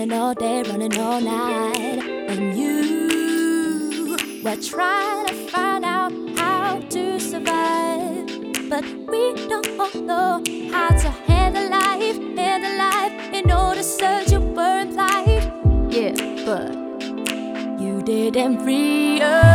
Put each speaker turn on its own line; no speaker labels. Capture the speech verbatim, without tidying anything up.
running all day, running all night. And you were trying to find out how to survive. But we don't know how to handle life, handle life. In order to search you were implied. Yeah, but you didn't free us.